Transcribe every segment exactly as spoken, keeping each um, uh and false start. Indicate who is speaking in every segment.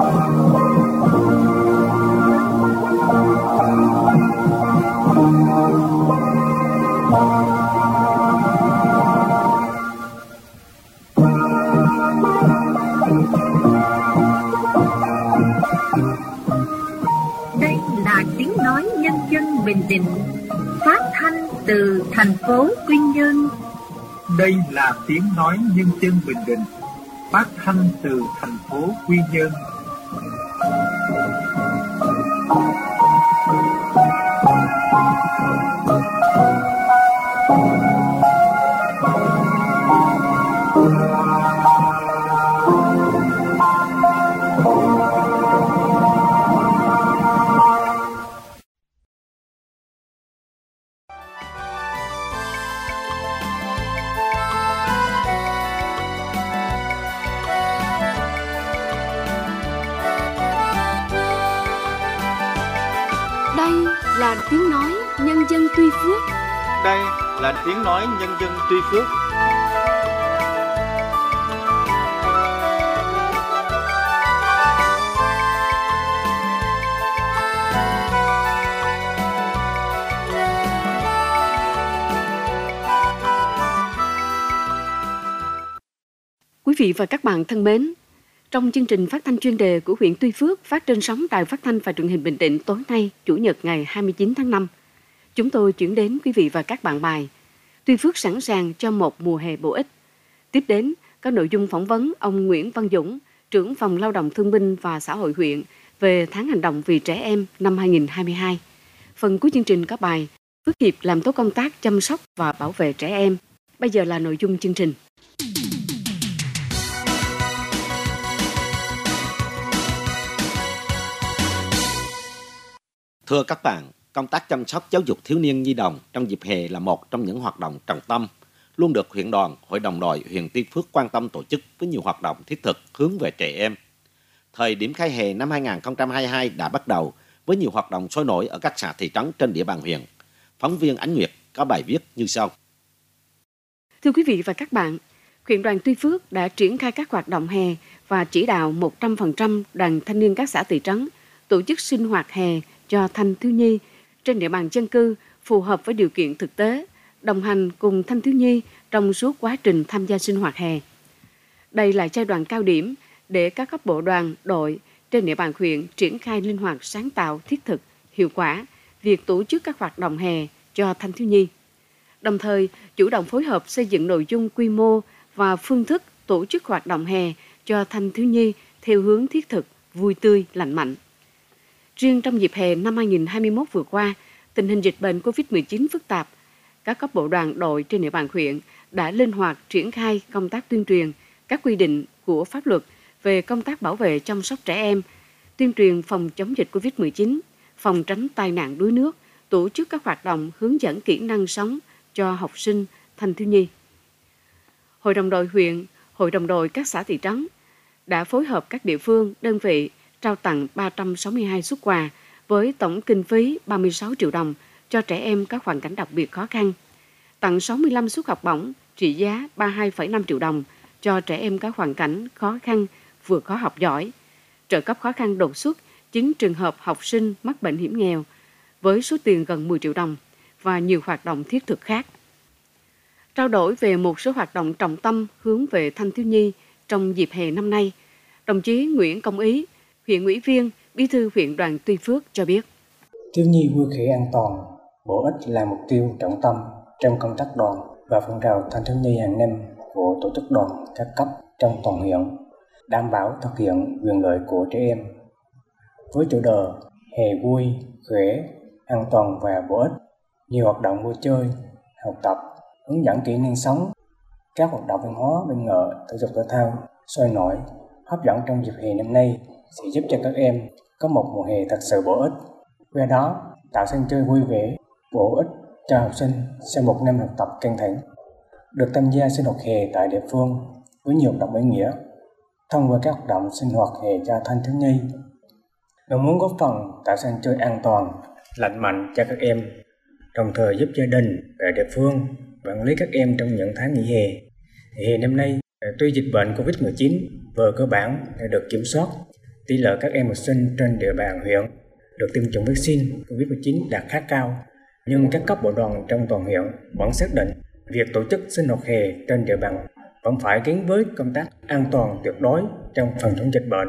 Speaker 1: Đây là tiếng nói nhân dân Bình Định, phát thanh từ thành phố Quy Nhơn.
Speaker 2: Đây là tiếng nói nhân dân Bình Định, phát thanh từ thành phố Quy Nhơn.
Speaker 3: Là tiếng nói nhân dân Tuy Phước.
Speaker 4: Đây là tiếng nói nhân dân Tuy Phước.
Speaker 3: Quý vị và các bạn thân mến, trong chương trình phát thanh chuyên đề của huyện Tuy Phước phát trên sóng Đài Phát thanh và Truyền hình Bình Định tối nay, Chủ nhật ngày hai mươi chín tháng năm, chúng tôi chuyển đến quý vị và các bạn bài Tuy Phước sẵn sàng cho một mùa hè bổ ích. Tiếp đến có nội dung phỏng vấn ông Nguyễn Văn Dũng, trưởng phòng Lao động Thương binh và Xã hội huyện về tháng hành động vì trẻ em năm hai không hai hai. Phần cuối chương trình có bài Phước Hiệp làm tốt công tác chăm sóc và bảo vệ trẻ em. Bây giờ là nội dung chương trình.
Speaker 5: Thưa các bạn, công tác chăm sóc giáo dục thiếu niên nhi đồng trong dịp hè là một trong những hoạt động trọng tâm, luôn được huyện đoàn, hội đồng đội huyện Tuy Phước quan tâm tổ chức với nhiều hoạt động thiết thực hướng về trẻ em. Thời điểm khai hè năm hai không hai hai đã bắt đầu với nhiều hoạt động sôi nổi ở các xã thị trấn trên địa bàn huyện. Phóng viên Ánh Nguyệt có bài viết như sau.
Speaker 3: Thưa quý vị và các bạn, huyện đoàn Tuy Phước đã triển khai các hoạt động hè và chỉ đạo một trăm phần trăm đoàn thanh niên các xã thị trấn tổ chức sinh hoạt hè cho thanh thiếu nhi trên địa bàn dân cư phù hợp với điều kiện thực tế, đồng hành cùng thanh thiếu nhi trong suốt quá trình tham gia sinh hoạt hè. Đây là giai đoạn cao điểm để các cấp bộ đoàn, đội trên địa bàn huyện triển khai linh hoạt, sáng tạo, thiết thực, hiệu quả việc tổ chức các hoạt động hè cho thanh thiếu nhi. Đồng thời, chủ động phối hợp xây dựng nội dung, quy mô và phương thức tổ chức hoạt động hè cho thanh thiếu nhi theo hướng thiết thực, vui tươi, lành mạnh. Riêng trong dịp hè năm hai không hai mốt vừa qua, tình hình dịch bệnh covid mười chín phức tạp, các cấp bộ đoàn đội trên địa bàn huyện đã linh hoạt triển khai công tác tuyên truyền các quy định của pháp luật về công tác bảo vệ chăm sóc trẻ em, tuyên truyền phòng chống dịch covid mười chín, phòng tránh tai nạn đuối nước, tổ chức các hoạt động hướng dẫn kỹ năng sống cho học sinh, thanh thiếu nhi. Hội đồng đội huyện, hội đồng đội các xã thị trấn đã phối hợp các địa phương, đơn vị trao tặng ba trăm sáu mươi hai suất quà với tổng kinh phí ba mươi sáu triệu đồng cho trẻ em có hoàn cảnh đặc biệt khó khăn, tặng sáu mươi lăm suất học bổng trị giá ba mươi hai phẩy năm triệu đồng cho trẻ em có hoàn cảnh khó khăn, vượt khó học giỏi, trợ cấp khó khăn đột xuất chín trường hợp học sinh mắc bệnh hiểm nghèo với số tiền gần mười triệu đồng và nhiều hoạt động thiết thực khác. Trao đổi về một số hoạt động trọng tâm hướng về thanh thiếu nhi trong dịp hè năm nay, đồng chí Nguyễn Công Ý, huyện ủy viên, bí thư huyện đoàn Tuy Phước cho biết.
Speaker 6: Thiếu nhi vui khỏe an toàn, bổ ích là mục tiêu trọng tâm trong công tác đoàn và phong trào thanh thiếu nhi hàng năm của tổ chức đoàn các cấp trong toàn huyện, đảm bảo thực hiện quyền lợi của trẻ em. Với chủ đề hè vui, khỏe, an toàn và bổ ích, nhiều hoạt động vui chơi, học tập, hướng dẫn kỹ năng sống, các hoạt động văn hóa, văn nghệ, thể dục thể thao sôi nổi, hấp dẫn trong dịp hè năm nay sẽ giúp cho các em có một mùa hè thật sự bổ ích. Qua đó, tạo sân chơi vui vẻ, bổ ích cho học sinh sau một năm học tập căng thẳng. Được tham gia sinh hoạt hè tại địa phương với nhiều hoạt động ý nghĩa, thông qua các hoạt động sinh hoạt hè cho thanh thiếu nhi, mong muốn góp phần tạo sân chơi an toàn, lành mạnh cho các em, đồng thời giúp gia đình và địa phương quản lý các em trong những tháng nghỉ hè. Hè năm nay, tuy dịch bệnh covid mười chín vừa cơ bản đã được kiểm soát, tỷ lệ các em học sinh trên địa bàn huyện được tiêm chủng vaccine covid mười chín đạt khá cao, nhưng các cấp bộ đoàn trong toàn huyện vẫn xác định việc tổ chức sinh hoạt hè trên địa bàn vẫn phải gắn với công tác an toàn tuyệt đối trong phòng chống dịch bệnh.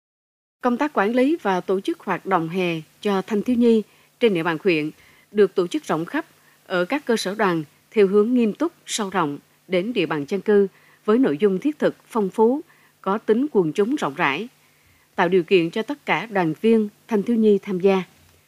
Speaker 3: Công tác quản lý và tổ chức hoạt động hè cho thanh thiếu nhi trên địa bàn huyện được tổ chức rộng khắp ở các cơ sở đoàn theo hướng nghiêm túc, sâu rộng đến địa bàn dân cư với nội dung thiết thực, phong phú, có tính quần chúng rộng rãi, tạo điều kiện cho tất cả đoàn viên, thanh thiếu nhi tham gia.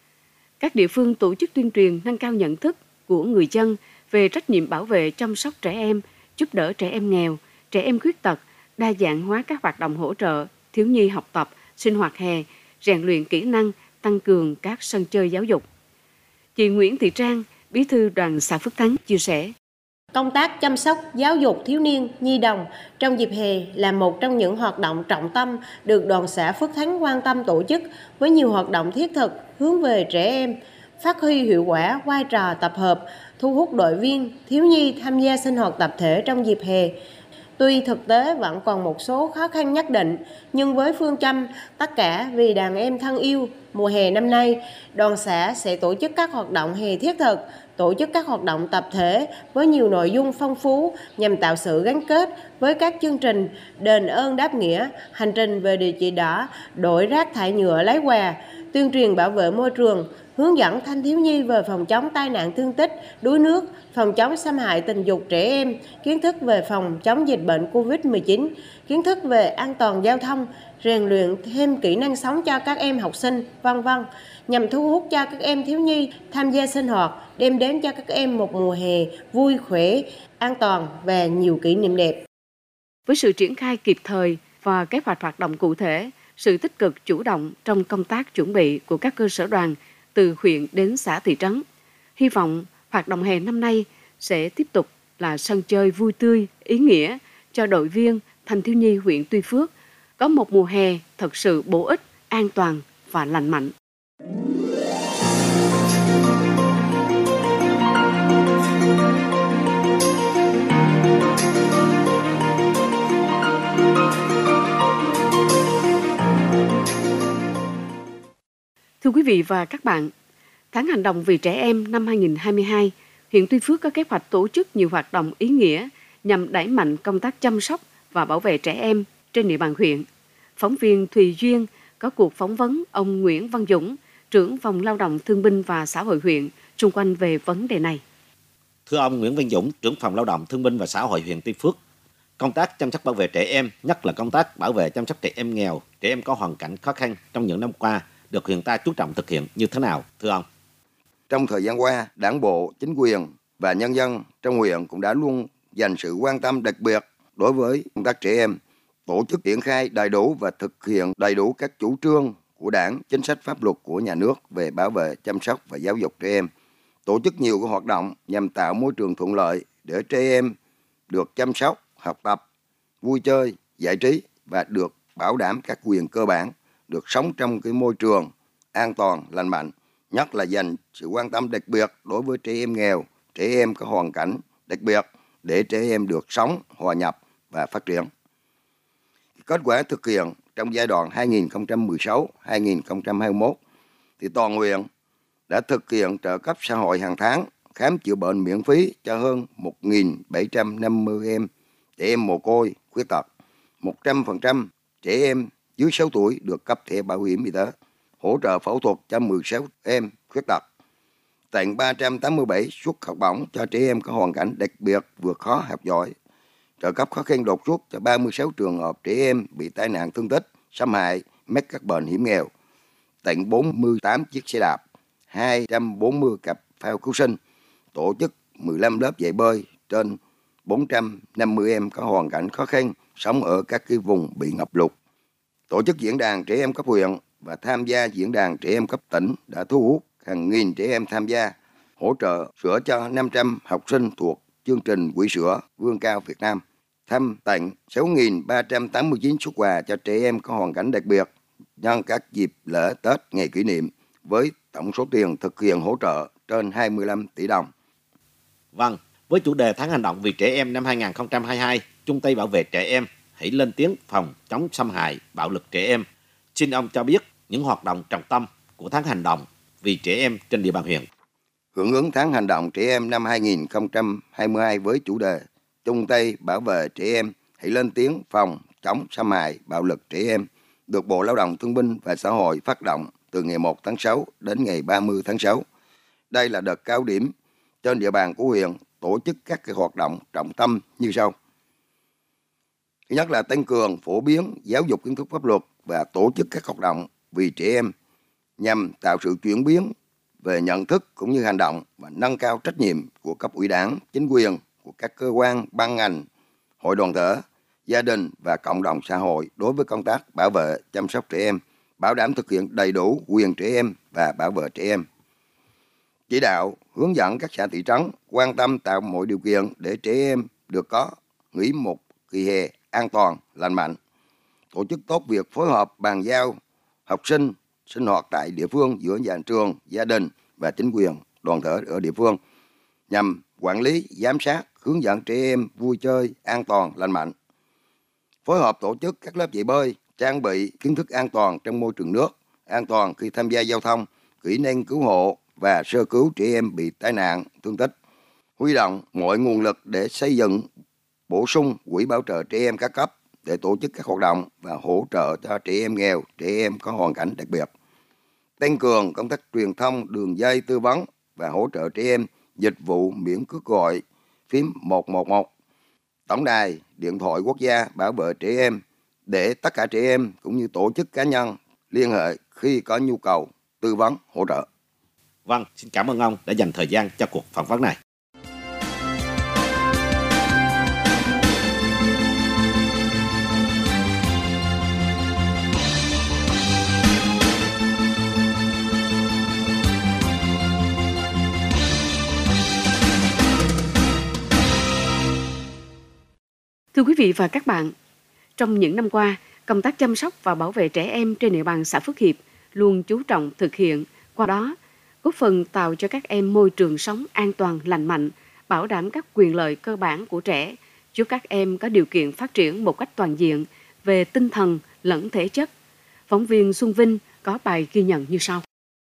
Speaker 3: Các địa phương tổ chức tuyên truyền nâng cao nhận thức của người dân về trách nhiệm bảo vệ chăm sóc trẻ em, giúp đỡ trẻ em nghèo, trẻ em khuyết tật, đa dạng hóa các hoạt động hỗ trợ thiếu nhi học tập, sinh hoạt hè, rèn luyện kỹ năng, tăng cường các sân chơi giáo dục. Chị Nguyễn Thị Trang, Bí thư Đoàn xã Phước Thắng chia sẻ.
Speaker 7: Công tác chăm sóc giáo dục thiếu niên, nhi đồng trong dịp hè là một trong những hoạt động trọng tâm được Đoàn xã Phước Thắng quan tâm tổ chức với nhiều hoạt động thiết thực hướng về trẻ em, phát huy hiệu quả vai trò tập hợp, thu hút đội viên, thiếu nhi tham gia sinh hoạt tập thể trong dịp hè. Tuy thực tế vẫn còn một số khó khăn nhất định, nhưng với phương châm tất cả vì đàn em thân yêu, mùa hè năm nay, đoàn xã sẽ tổ chức các hoạt động hè thiết thực, tổ chức các hoạt động tập thể với nhiều nội dung phong phú nhằm tạo sự gắn kết với các chương trình đền ơn đáp nghĩa, hành trình về địa chỉ đỏ, đổi rác thải nhựa lấy quà, tuyên truyền bảo vệ môi trường, hướng dẫn thanh thiếu nhi về phòng chống tai nạn thương tích, đuối nước, phòng chống xâm hại tình dục trẻ em, kiến thức về phòng chống dịch bệnh covid mười chín, kiến thức về an toàn giao thông, rèn luyện thêm kỹ năng sống cho các em học sinh, vân vân, nhằm thu hút cho các em thiếu nhi tham gia sinh hoạt, đem đến cho các em một mùa hè vui khỏe, an toàn và nhiều kỷ niệm đẹp.
Speaker 3: Với sự triển khai kịp thời và kế hoạch hoạt động cụ thể, sự tích cực chủ động trong công tác chuẩn bị của các cơ sở đoàn từ huyện đến xã thị trấn, hy vọng hoạt động hè năm nay sẽ tiếp tục là sân chơi vui tươi, ý nghĩa cho đội viên, thanh thiếu nhi huyện Tuy Phước có một mùa hè thật sự bổ ích, an toàn và lành mạnh. Thưa quý vị và các bạn, Tháng hành động vì trẻ em năm hai không hai hai, huyện Tuy Phước có kế hoạch tổ chức nhiều hoạt động ý nghĩa nhằm đẩy mạnh công tác chăm sóc và bảo vệ trẻ em trên địa bàn huyện. Phóng viên Thùy Duyên có cuộc phỏng vấn ông Nguyễn Văn Dũng, trưởng phòng lao động thương binh và xã hội huyện, xung quanh về vấn đề này.
Speaker 5: Thưa ông Nguyễn Văn Dũng, trưởng phòng lao động thương binh và xã hội huyện Tuy Phước, công tác chăm sóc bảo vệ trẻ em, nhất là công tác bảo vệ chăm sóc trẻ em nghèo, trẻ em có hoàn cảnh khó khăn trong những năm qua được huyện ta chú trọng thực hiện như thế nào, thưa ông?
Speaker 8: Trong thời gian qua, Đảng bộ, chính quyền và nhân dân trong huyện cũng đã luôn dành sự quan tâm đặc biệt đối với công tác trẻ em, tổ chức triển khai đầy đủ và thực hiện đầy đủ các chủ trương của Đảng, chính sách pháp luật của nhà nước về bảo vệ, chăm sóc và giáo dục trẻ em, tổ chức nhiều các hoạt động nhằm tạo môi trường thuận lợi để trẻ em được chăm sóc, học tập, vui chơi, giải trí và được bảo đảm các quyền cơ bản, được sống trong cái môi trường an toàn, lành mạnh, nhất là dành sự quan tâm đặc biệt đối với trẻ em nghèo, trẻ em có hoàn cảnh đặc biệt để trẻ em được sống, hòa nhập và phát triển. Kết quả thực hiện trong giai đoạn hai nghìn không trăm mười sáu đến hai nghìn không trăm hai mươi mốt thì toàn huyện đã thực hiện trợ cấp xã hội hàng tháng, khám chữa bệnh miễn phí cho hơn một nghìn bảy trăm năm mươi em, trẻ em mồ côi, khuyết tật. một trăm phần trăm trẻ em dưới sáu tuổi được cấp thẻ bảo hiểm y tế, hỗ trợ phẫu thuật cho mười sáu em khuyết tật, tặng ba trăm tám mươi bảy suất học bổng cho trẻ em có hoàn cảnh đặc biệt vượt khó học giỏi, trợ cấp khó khăn đột xuất cho ba mươi sáu trường hợp trẻ em bị tai nạn thương tích, xâm hại, mắc các bệnh hiểm nghèo, tặng bốn mươi tám chiếc xe đạp, hai trăm bốn mươi cặp phao cứu sinh, tổ chức mười lăm lớp dạy bơi trên bốn trăm năm mươi em có hoàn cảnh khó khăn sống ở các cái vùng bị ngập lụt, tổ chức diễn đàn trẻ em cấp huyện và tham gia diễn đàn trẻ em cấp tỉnh đã thu hút hàng nghìn trẻ em tham gia, hỗ trợ sữa cho năm trăm học sinh thuộc chương trình Quỹ sữa Vươn cao Việt Nam, thăm tặng sáu nghìn ba trăm tám mươi chín suất quà cho trẻ em có hoàn cảnh đặc biệt nhân các dịp lễ Tết, ngày kỷ niệm với tổng số tiền thực hiện hỗ trợ trên hai mươi lăm tỷ đồng.
Speaker 5: Vâng, với chủ đề Tháng hành động vì trẻ em năm hai nghìn không trăm hai mươi hai, chung tay bảo vệ trẻ em, hãy lên tiếng phòng chống xâm hại, bạo lực trẻ em. Xin ông cho biết những hoạt động trọng tâm của tháng hành động vì trẻ em trên địa bàn huyện.
Speaker 8: Hưởng ứng tháng hành động trẻ em năm hai nghìn không trăm hai mươi hai với chủ đề chung tay bảo vệ trẻ em, hãy lên tiếng phòng chống xâm hại bạo lực trẻ em, được Bộ Lao động Thương binh và Xã hội phát động từ ngày một tháng sáu đến ngày ba mươi tháng sáu. Đây là đợt cao điểm trên địa bàn của huyện tổ chức các cái hoạt động trọng tâm như sau. Thứ nhất là tăng cường phổ biến giáo dục kiến thức pháp luật và tổ chức các hoạt động vì trẻ em nhằm tạo sự chuyển biến về nhận thức cũng như hành động và nâng cao trách nhiệm của cấp ủy đảng, chính quyền, của các cơ quan, ban ngành, hội đoàn thể, gia đình và cộng đồng xã hội đối với công tác bảo vệ, chăm sóc trẻ em, bảo đảm thực hiện đầy đủ quyền trẻ em và bảo vệ trẻ em. Chỉ đạo, hướng dẫn các xã thị trấn quan tâm tạo mọi điều kiện để trẻ em được có nghỉ một kỳ hè an toàn, lành mạnh. Tổ chức tốt việc phối hợp bàn giao học sinh sinh hoạt tại địa phương giữa nhà trường, gia đình và chính quyền, đoàn thể ở địa phương nhằm quản lý, giám sát, hướng dẫn trẻ em vui chơi an toàn, lành mạnh. Phối hợp tổ chức các lớp dạy bơi, trang bị kiến thức an toàn trong môi trường nước, an toàn khi tham gia giao thông, kỹ năng cứu hộ và sơ cứu trẻ em bị tai nạn, thương tích. Huy động mọi nguồn lực để xây dựng, bổ sung quỹ bảo trợ trẻ em các cấp để tổ chức các hoạt động và hỗ trợ cho trẻ em nghèo, trẻ em có hoàn cảnh đặc biệt. Tăng cường công tác truyền thông, đường dây tư vấn và hỗ trợ trẻ em, dịch vụ miễn cước gọi phím một một một, tổng đài điện thoại quốc gia bảo vệ trẻ em để tất cả trẻ em cũng như tổ chức cá nhân liên hệ khi có nhu cầu tư vấn hỗ trợ.
Speaker 5: Vâng, xin cảm ơn ông đã dành thời gian cho cuộc phỏng vấn này.
Speaker 3: Thưa quý vị và các bạn, trong những năm qua, công tác chăm sóc và bảo vệ trẻ em trên địa bàn xã Phước Hiệp luôn chú trọng thực hiện, qua đó góp phần tạo cho các em môi trường sống an toàn, lành mạnh, bảo đảm các quyền lợi cơ bản của trẻ, giúp các em có điều kiện phát triển một cách toàn diện về tinh thần lẫn thể chất. Phóng viên Xuân Vinh có bài ghi nhận như sau.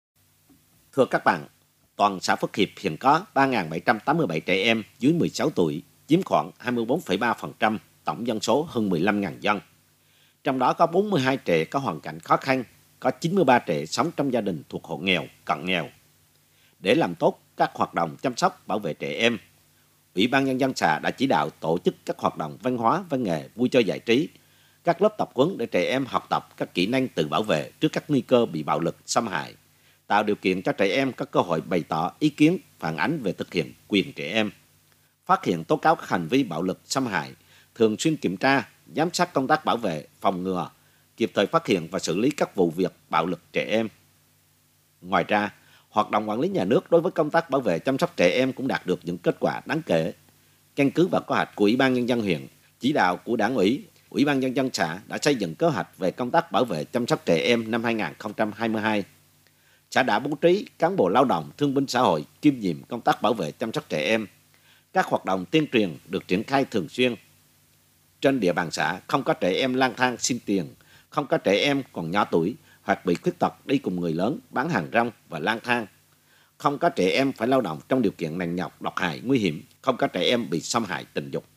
Speaker 5: Thưa các bạn, toàn xã Phước Hiệp hiện có ba nghìn bảy trăm tám mươi bảy trẻ em dưới mười sáu tuổi, chiếm khoảng hai mươi bốn phẩy ba phần trăm tổng dân số hơn mười lăm nghìn dân. Trong đó có bốn mươi hai trẻ có hoàn cảnh khó khăn, có chín mươi ba trẻ sống trong gia đình thuộc hộ nghèo, cận nghèo. Để làm tốt các hoạt động chăm sóc bảo vệ trẻ em, Ủy ban Nhân dân xã đã chỉ đạo tổ chức các hoạt động văn hóa, văn nghệ, vui chơi giải trí, các lớp tập huấn để trẻ em học tập các kỹ năng tự bảo vệ trước các nguy cơ bị bạo lực, xâm hại, tạo điều kiện cho trẻ em có cơ hội bày tỏ ý kiến, phản ánh về thực hiện quyền trẻ em, phát hiện tố cáo các hành vi bạo lực, xâm hại, thường xuyên kiểm tra, giám sát công tác bảo vệ, phòng ngừa, kịp thời phát hiện và xử lý các vụ việc bạo lực trẻ em. Ngoài ra, hoạt động quản lý nhà nước đối với công tác bảo vệ chăm sóc trẻ em cũng đạt được những kết quả đáng kể. Căn cứ vào kế hoạch của Ủy ban Nhân dân huyện, chỉ đạo của Đảng ủy, Ủy ban Nhân dân xã đã xây dựng kế hoạch về công tác bảo vệ chăm sóc trẻ em năm hai nghìn không trăm hai mươi hai. Xã đã bố trí cán bộ lao động, thương binh xã hội kiêm nhiệm công tác bảo vệ chăm sóc trẻ em. Các hoạt động tuyên truyền được triển khai thường xuyên. Trên địa bàn xã không có trẻ em lang thang xin tiền, không có trẻ em còn nhỏ tuổi hoặc bị khuyết tật đi cùng người lớn bán hàng rong và lang thang. Không có trẻ em phải lao động trong điều kiện nặng nhọc, độc hại, nguy hiểm, không có trẻ em bị xâm hại tình dục.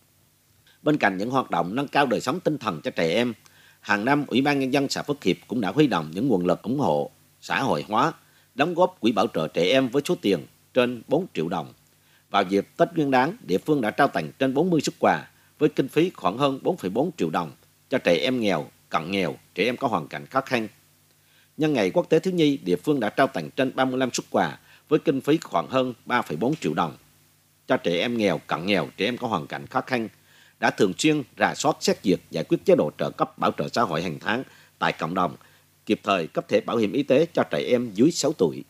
Speaker 5: Bên cạnh những hoạt động nâng cao đời sống tinh thần cho trẻ em, hàng năm Ủy ban Nhân dân xã Phước Hiệp cũng đã huy động những nguồn lực ủng hộ, xã hội hóa, đóng góp quỹ bảo trợ trẻ em với số tiền trên bốn triệu đồng. Vào dịp Tết Nguyên đán, địa phương đã trao tặng trên bốn mươi suất quà với kinh phí khoảng hơn bốn phẩy bốn triệu đồng cho trẻ em nghèo, cận nghèo, trẻ em có hoàn cảnh khó khăn. Nhân ngày Quốc tế Thiếu nhi, địa phương đã trao tặng trên ba mươi lăm suất quà với kinh phí khoảng hơn ba phẩy bốn triệu đồng cho trẻ em nghèo, cận nghèo, trẻ em có hoàn cảnh khó khăn, đã thường xuyên rà soát, xét duyệt, giải quyết chế độ trợ cấp bảo trợ xã hội hàng tháng tại cộng đồng, kịp thời cấp thẻ bảo hiểm y tế cho trẻ em dưới sáu tuổi.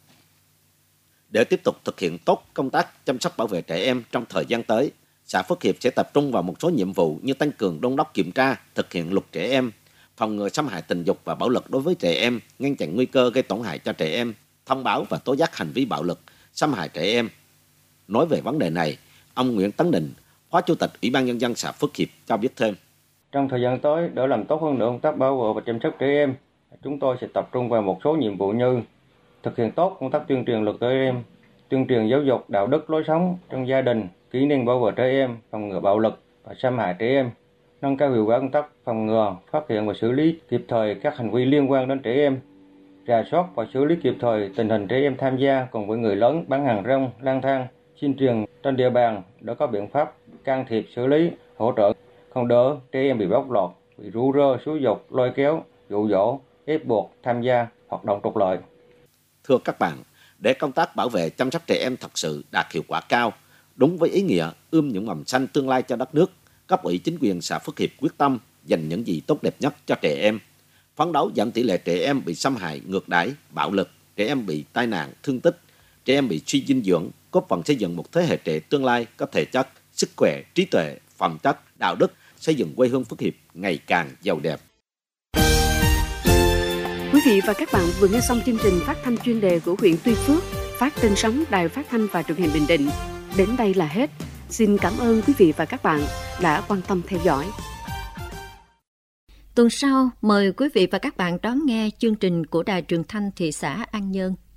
Speaker 5: Để tiếp tục thực hiện tốt công tác chăm sóc bảo vệ trẻ em trong thời gian tới, xã Phước Hiệp sẽ tập trung vào một số nhiệm vụ như tăng cường đôn đốc kiểm tra, thực hiện luật trẻ em, phòng ngừa xâm hại tình dục và bạo lực đối với trẻ em, ngăn chặn nguy cơ gây tổn hại cho trẻ em, thông báo và tố giác hành vi bạo lực, xâm hại trẻ em. Nói về vấn đề này, ông Nguyễn Tấn Định, Phó Chủ tịch Ủy ban Nhân dân xã Phước Hiệp cho biết thêm.
Speaker 9: Trong thời gian tới, để làm tốt hơn nữa công tác bảo vệ và chăm sóc trẻ em, chúng tôi sẽ tập trung vào một số nhiệm vụ như thực hiện tốt công tác tuyên truyền luật trẻ em, tuyên truyền giáo dục đạo đức lối sống trong gia đình, kỹ năng bảo vệ trẻ em, phòng ngừa bạo lực và xâm hại trẻ em, nâng cao hiệu quả công tác phòng ngừa, phát hiện và xử lý kịp thời các hành vi liên quan đến trẻ em, rà soát và xử lý kịp thời tình hình trẻ em tham gia cùng với người lớn bán hàng rong, lang thang, tuyên truyền trên địa bàn để có biện pháp can thiệp xử lý, hỗ trợ, không đỡ trẻ em bị bóc lột, bị rủ rơ, xúi dục, lôi kéo, dụ dỗ, ép buộc tham gia hoạt động trục lợi.
Speaker 5: Thưa các bạn, để công tác bảo vệ chăm sóc trẻ em thật sự đạt hiệu quả cao, đúng với ý nghĩa ươm những mầm xanh tương lai cho đất nước, cấp ủy chính quyền xã Phước Hiệp quyết tâm dành những gì tốt đẹp nhất cho trẻ em, phấn đấu giảm tỷ lệ trẻ em bị xâm hại, ngược đãi, bạo lực, trẻ em bị tai nạn, thương tích, trẻ em bị suy dinh dưỡng, góp phần xây dựng một thế hệ trẻ tương lai có thể chất, sức khỏe, trí tuệ, phẩm chất, đạo đức, xây dựng quê hương Phước Hiệp ngày càng giàu đẹp.
Speaker 3: Quý vị và các bạn vừa nghe xong chương trình phát thanh chuyên đề của huyện Tuy Phước, phát trên sóng Đài Phát thanh và Truyền hình Bình Định. Đến đây là hết. Xin cảm ơn quý vị và các bạn đã quan tâm theo dõi.
Speaker 10: Tuần sau, mời quý vị và các bạn đón nghe chương trình của Đài Truyền thanh thị xã An Nhơn.